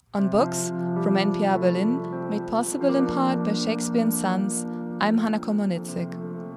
On Books from NPR Berlin, made possible in part by Shakespeare & Sons, I'm Hannah Komarnitzik.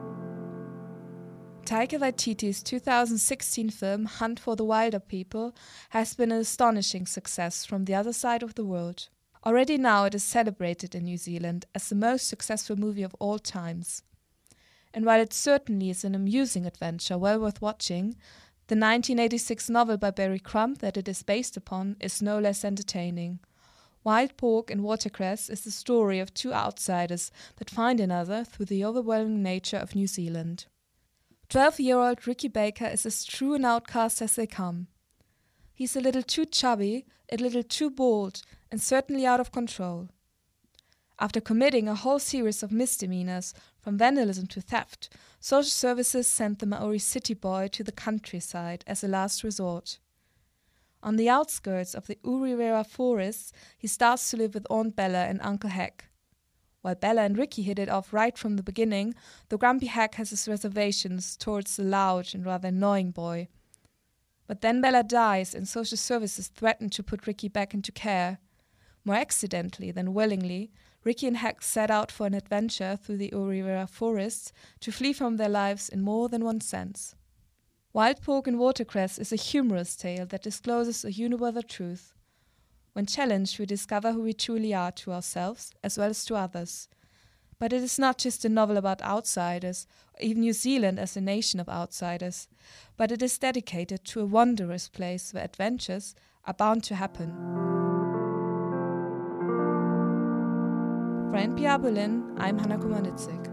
Taika Waititi's 2016 film Hunt for the Wilderpeople has been an astonishing success from the other side of the world. Already now it is celebrated in New Zealand as the most successful movie of all times. And while it certainly is an amusing adventure well worth watching, the 1986 novel by Barry Crumb that it is based upon is no less entertaining. Wild Pork and Watercress is the story of two outsiders that find another through the overwhelming nature of New Zealand. 12-year-old Ricky Baker is as true an outcast as they come. He's a little too chubby, a little too bold, and certainly out of control. After committing a whole series of misdemeanors, from vandalism to theft, social services sent the Maori city boy to the countryside as a last resort. On the outskirts of the Uriwera forests, he starts to live with Aunt Bella and Uncle Heck. While Bella and Ricky hit it off right from the beginning, the grumpy Heck has his reservations towards the loud and rather annoying boy. But then Bella dies and social services threaten to put Ricky back into care. More accidentally than willingly, Ricky and Heck set out for an adventure through the Uriwera forests to flee from their lives in more than one sense. Wild Pork and Watercress is a humorous tale that discloses a universal truth. When challenged, we discover who we truly are to ourselves as well as to others. But it is not just a novel about outsiders, or even New Zealand as a nation of outsiders, but it is dedicated to a wondrous place where adventures are bound to happen. For NPR Berlin, I'm Hannah Komarnitzik.